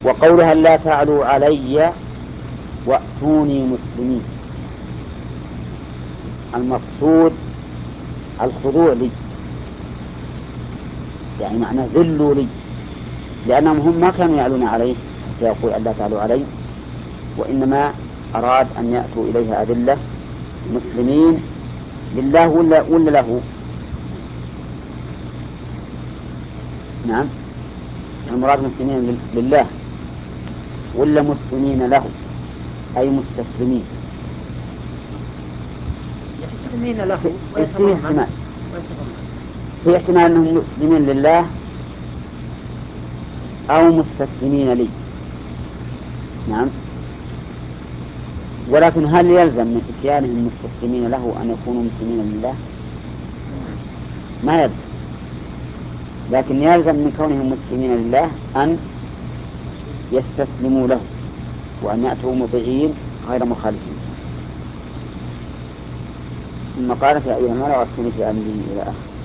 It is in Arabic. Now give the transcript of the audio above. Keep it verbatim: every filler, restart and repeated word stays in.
وقولها لا تعلوا علي وأتوني مسلمين، المقصود الخضوع لي، يعني معنى ذلوا لي، لأنهم هم ما كانوا يعلون عليه حتى يقول ألا تعلوا علي، وإنما أراد أن يأتوا إليه أذلة مسلمين لله ولا, ولا له. نعم، المراد مسلمين لله ولا مسلمين له، أي مستسلمين. مسلمين له في احتمال في احتمال أنهم مسلمين لله أو مستسلمين لي. نعم، ولكن هل يلزم من إتيانهم مستسلمين له أن يكونوا مسلمين لله؟ ما يلزم، لكن يلزم من كونهم مسلمين لله أن يستسلموا له وأن يأتوا مطيعين غير مخالفين. ثم قال: يا أيها الملأ أفتوني في أمري إلى آخره.